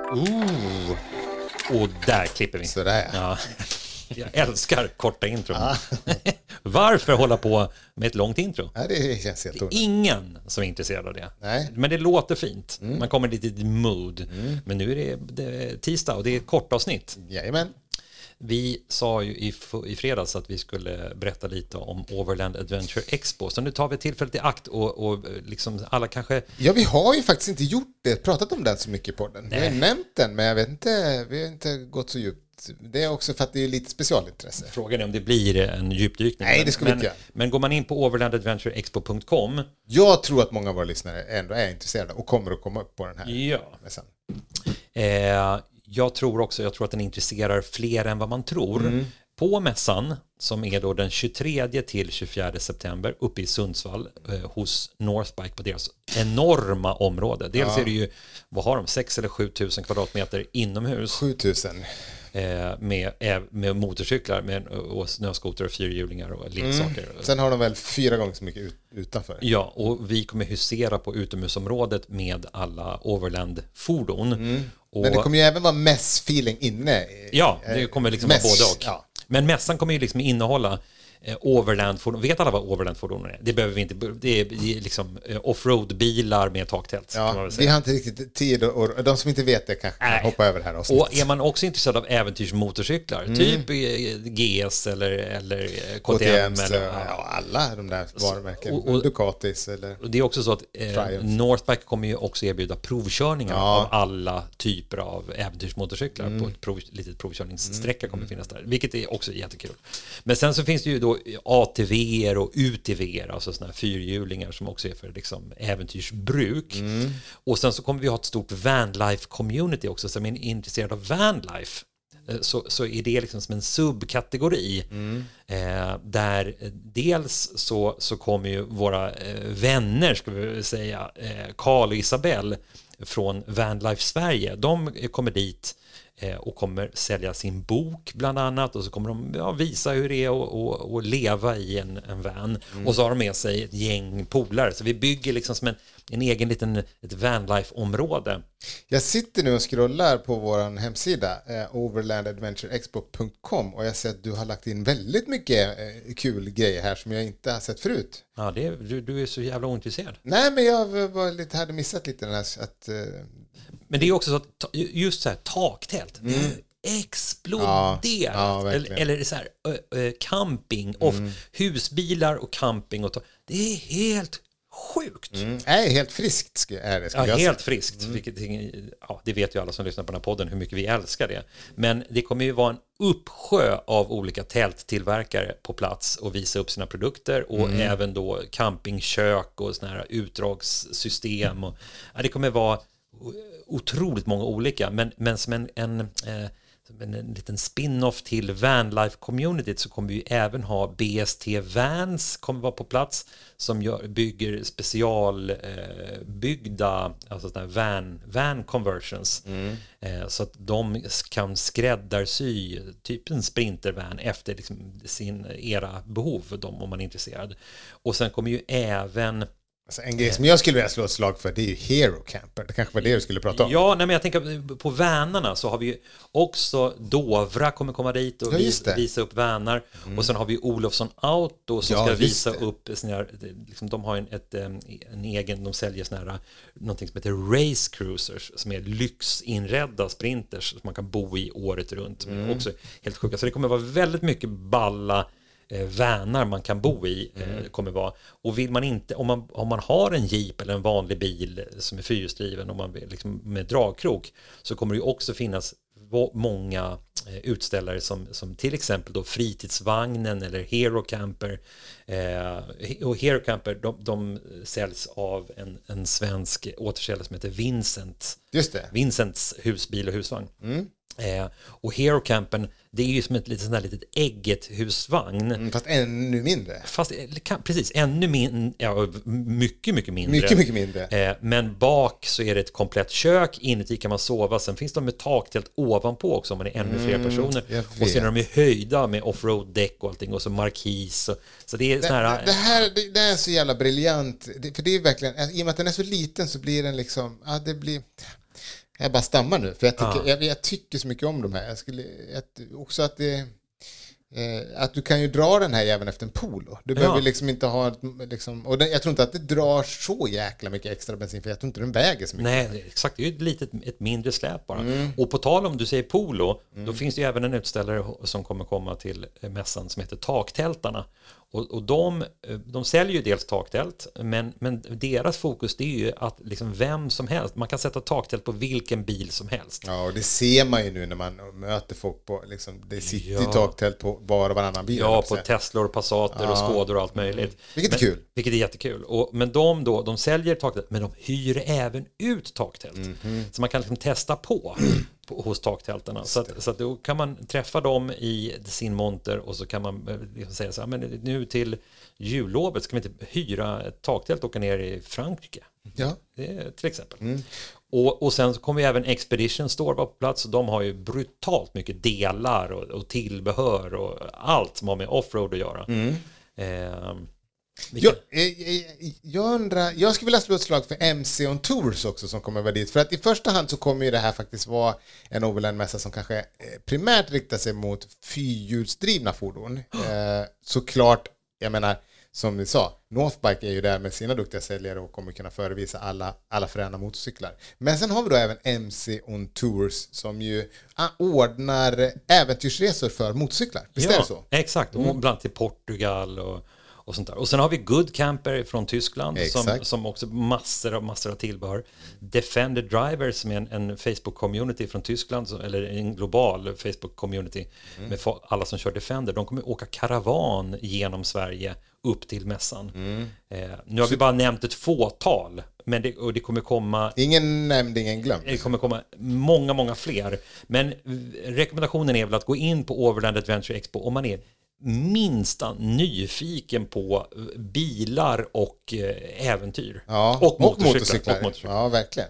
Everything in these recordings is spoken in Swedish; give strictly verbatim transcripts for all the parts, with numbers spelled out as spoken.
Ooh. Och där klipper vi. Sådär. Ja. Jag älskar korta intron. Ah. Varför hålla på med ett långt intro? Ja, det känns helt det är ingen som är intresserad av det. Nej. Men det låter fint. Mm. Man kommer lite i mood. Mm. Men nu är det, det är tisdag och det är ett kort avsnitt. Jajamän. Vi sa ju i, i fredags att vi skulle berätta lite om Overland Adventure Expo. Så nu tar vi tillfället i akt och, och liksom alla kanske... Ja, vi har ju faktiskt inte gjort det, pratat om den så mycket i podden. Nej. Vi har nämnt den, men jag vet inte, vi har inte gått så djupt. Det är också för att det är lite specialintresse. Frågan är om det blir en djupdykning. Nej, det ska vi men, inte göra. Men går man in på overland adventure expo punkt com. Jag tror att många av våra lyssnare ändå är intresserade och kommer att komma upp på den här ja. mässan. Eh, jag tror också, jag tror att den intresserar fler än vad man tror. Mm. På mässan, som är då den tjugotredje till tjugofjärde september uppe i Sundsvall eh, hos Northbike på deras enorma område. Dels ja. är det ju, vad har de, sex eller sju tusen kvadratmeter inomhus. sju tusen. Eh, med, med motorcyklar med, och snöskoter och fyrhjulingar och leksaker. Mm. Sen har de väl fyra gånger så mycket ut, utanför. Ja, och vi kommer husera på utomhusområdet med alla Overland-fordon. Mm. Och, men det kommer ju även vara mässfeeling inne. Ja, det kommer liksom mäss, vara både och. Ja. Men mässan kommer ju liksom innehålla eh, Overland-fordon. Vet alla vad Overland-fordon är? Det behöver vi inte. Det är, det är liksom eh, offroad-bilar med taktält. Ja, kan man väl säga. Vi har inte riktigt tid och, och de som inte vet det kanske kan hoppa över det här avsnittet. Och är man också intresserad av äventyrsmotorcyklar, mm. typ G S eller, eller K T M. Eller, ja, alla de där varumärken. Och, och, Ducatis eller... Och det är också så att eh, Northbike kommer ju också erbjuda provkörningar ja. av alla typer av äventyrsmotorcyklar mm. på ett prov, litet provkörningssträcka kommer finnas där. Vilket är också jättekul. Men sen så finns det ju då A T V:er och U T V:er, alltså såna här fyrhjulingar som också är för liksom äventyrsbruk. Mm. Och sen så kommer vi ha ett stort vanlife-community också som är intresserad av vanlife. Så, så är det liksom som en subkategori mm. eh, där dels så, så kommer ju våra eh, vänner, ska vi säga, eh, Carl och Isabelle från Vanlife Sverige, de kommer dit eh, och kommer sälja sin bok bland annat, och så kommer de ja, visa hur det är att leva i en, en van mm. och så har de med sig ett gäng polare, så vi bygger liksom som en, en egen liten ett vanlife-område. Jag sitter nu och scrollar på vår hemsida eh, overland adventure expo punkt com och jag ser att du har lagt in väldigt mycket eh, kul grejer här som jag inte har sett förut. Ja, det är, du, du är så jävla ointresserad. Nej, men jag var lite, hade missat lite den här att... Eh... Men det är också så att just så här taktält mm. exploderat. Ja, ja, eller, eller så här uh, uh, camping och mm. husbilar och camping och ta- det är helt sjukt. Mm. Nej, helt friskt är det. Ja, helt friskt. Mm. Vilket, ja, det vet ju alla som lyssnar på den här podden hur mycket vi älskar det. Men det kommer ju vara en uppsjö av olika tälttillverkare på plats och visa upp sina produkter och mm. även då campingkök och såna här utdragssystem. Och, ja, det kommer vara otroligt många olika, men, men som en, en eh, en, en liten spin-off till Vanlife-communityt så kommer vi även ha B S T Vans kommer vara på plats som gör, bygger specialbyggda eh, alltså såna van, van conversions mm. eh, så att de kan skräddarsy typ en sprintervan efter liksom, sin era behov de, om man är intresserad. Och sen kommer ju även alltså en grej som jag skulle vilja slå ett slag för, det är ju Hero Camper. Det kanske var det du skulle prata om. Ja, nej, men jag tänker på vänarna så har vi ju också Dovra kommer komma dit och ja, visa, visa upp vänar. Mm. Och sen har vi Olofsson Auto som ja, ska visa det. upp såna här, liksom, de har en, ett, en egen, de säljer såna här, någonting som heter Race Cruisers som är lyxinredda sprinters som man kan bo i året runt. Mm. Också helt sjuka. Så det kommer vara väldigt mycket balla Eh, vänar man kan bo i eh, mm. kommer vara. Och vill man inte, om man, om man har en jeep eller en vanlig bil som är fyrhjulsdriven och man liksom med dragkrok, så kommer det ju också finnas många eh, utställare som, som till exempel då Fritidsvagnen eller Hero Camper eh, och Hero Camper de, de säljs av en, en svensk återsäljare som heter Vincent. Just det. Vincents husbil och husvagn. Mm. Eh, och Hero Campen, det är ju som ett litet sånt där litet ägget husvagn. Mm, fast ännu mindre. Fast kan, precis, ännu mindre, ja, mycket, mycket mindre. Mycket, mycket mindre. Eh, men bak så är det ett komplett kök, inuti kan man sova. Sen finns de med taktält ovanpå också om man är ännu fler personer. Mm, och sen är de ju höjda med offroad-däck och allting och så markis. Och, så det är det, sån här... Det, det här det, det är så jävla briljant. Det, för det är verkligen, i och med att den är så liten så blir den liksom, ja det blir... Jag bara stammar nu, för jag tycker, ja. jag, jag tycker så mycket om de här. Jag skulle jag, också att det eh, att du kan ju dra den här även efter en polo. Du ja. behöver liksom inte ha liksom, och den, jag tror inte att det drar så jäkla mycket extra bensin, för jag tror inte den väger så mycket. Nej, exakt, det är ju ett litet ett mindre släp bara. Mm. Och på tal om du säger polo, mm. då finns det ju även en utställare som kommer komma till mässan som heter Taktältarna. Och, och de, de säljer ju dels taktält, men, men deras fokus det är ju att liksom vem som helst, man kan sätta taktält på vilken bil som helst. Ja, och det ser man ju nu när man möter folk på, liksom, det sitter ju ja. taktält på var och varannan bil. Ja, på Teslor, Passater ja. och Skådor och allt möjligt. Vilket men, är kul. Vilket är jättekul. Och, men de då, de säljer taktält, men de hyr även ut taktält. Mm-hmm. Så man kan liksom testa på. På, hos taktältarna. Så att, så att då kan man träffa dem i sin monter och så kan man liksom säga så här, men nu till jullovet ska vi inte hyra ett taktält och åka ner i Frankrike. Ja. Det, till exempel. Mm. Och, och sen så kommer ju även Expedition Store vara på plats och de har ju brutalt mycket delar och, och tillbehör och allt som har med offroad att göra. Mm. Eh, Jag, jag, jag undrar, jag skulle vilja slå ett slag för M C on Tours också som kommer vara dit. För att i första hand så kommer ju det här faktiskt vara en Overland-mässa som kanske primärt riktar sig mot fyrhjulsdrivna fordon. Eh, såklart, jag menar, som vi sa, Northbike är ju där med sina duktiga säljare och kommer kunna förevisa alla, alla fräna motorcyklar. Men sen har vi då även M C on Tours som ju ordnar äventyrsresor för motorcyklar. Visst ja, är det så? Exakt, och bland till Portugal och och sånt där. Och sen har vi Good Camper från Tyskland som, som också massor av massor av tillbehör. Defender Driver som är en, en Facebook-community från Tyskland, eller en global Facebook-community mm. med alla som kör Defender. De kommer åka karavan genom Sverige upp till mässan. Mm. Eh, nu har Så... vi bara nämnt ett fåtal, men det, och det kommer komma... Ingen nämnd, ingen glömd. Det kommer komma många, många fler. Men rekommendationen är väl att gå in på Overland Adventure Expo om man är minsta nyfiken på bilar och äventyr. Ja, och, och, motorcyklar, motorcyklar. och motorcyklar. Ja, verkligen.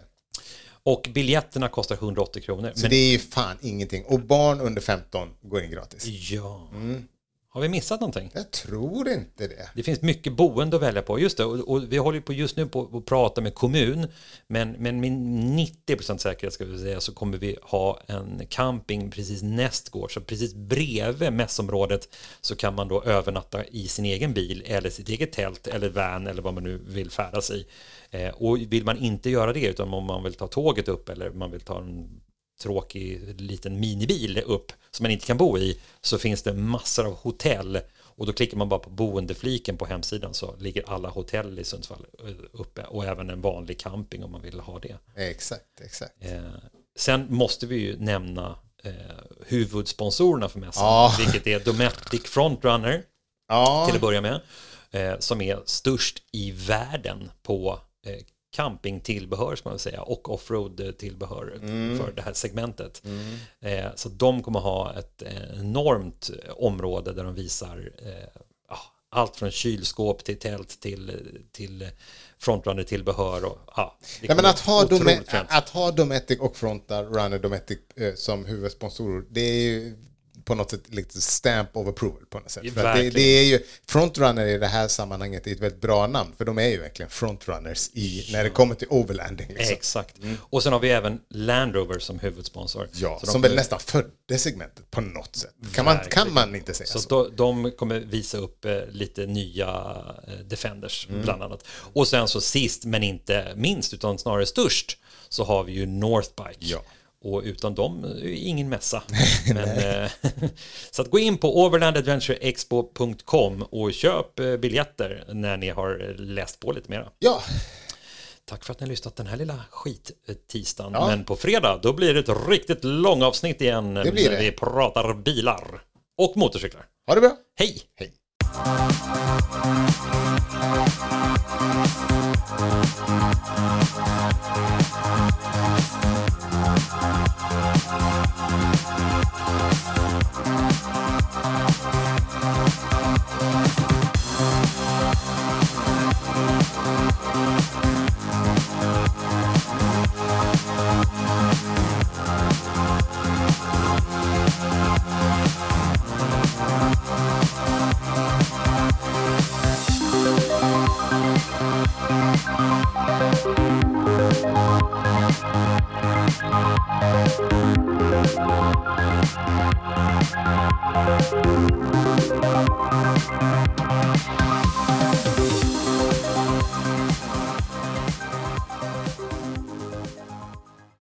Och biljetterna kostar hundraåttio kronor. Så men... det är ju fan ingenting. Och barn under femton går in gratis. Ja. Mm. Har vi missat någonting? Jag tror inte det. Det finns mycket boende att välja på. Just det, och, och vi håller på just nu på att prata med kommun. Men, men med nittio procent säkerhet ska vi säga så kommer vi ha en camping precis nästgård. Så precis bredvid mässområdet så kan man då övernatta i sin egen bil eller sitt eget tält eller van eller vad man nu vill färdas i. Eh, och vill man inte göra det utan om man vill ta tåget upp eller man vill ta en tråkig liten minibil upp som man inte kan bo i, så finns det massor av hotell och då klickar man bara på boendefliken på hemsidan så ligger alla hotell i Sundsvall uppe och även en vanlig camping om man vill ha det. Exakt, exakt. Eh, sen måste vi ju nämna eh, huvudsponsorerna för mässan, ja. vilket är Dometic Frontrunner ja. till att börja med, eh, som är störst i världen på eh, campingtillbehör ska man säga och offroad-tillbehör mm. för det här segmentet. Mm. Eh, så de kommer ha ett enormt område där de visar eh, allt från kylskåp till tält till, till frontrunner-tillbehör. Och, ja, Nej, men att, ha Dome- att ha Dometic och Frontrunner Dometic eh, som huvudsponsorer, det är ju på något sätt lite stamp of approval på något sätt. För att det, det är ju, Frontrunner i det här sammanhanget är ett väldigt bra namn, för de är ju verkligen frontrunners i, när det kommer till overlanding. Liksom. Exakt. Mm. Och sen har vi även Land Rover som huvudsponsor. Ja, som väl nästan födde segmentet på något sätt. Kan man, kan man inte säga så? Så då, de kommer visa upp eh, lite nya eh, Defenders mm. bland annat. Och sen så sist men inte minst utan snarare störst så har vi ju Northbike. Ja. Och utan dem är ingen mässa. Men, eh, så att gå in på overland adventure expo punkt com och köp eh, biljetter när ni har läst på lite mera. Ja. Tack för att ni har lyssnat den här lilla skit-tisdagen. Ja. Men på fredag då blir det ett riktigt långavsnitt igen. Det blir det. Vi pratar bilar och motorcyklar. Ha det bra. Hej! Hej.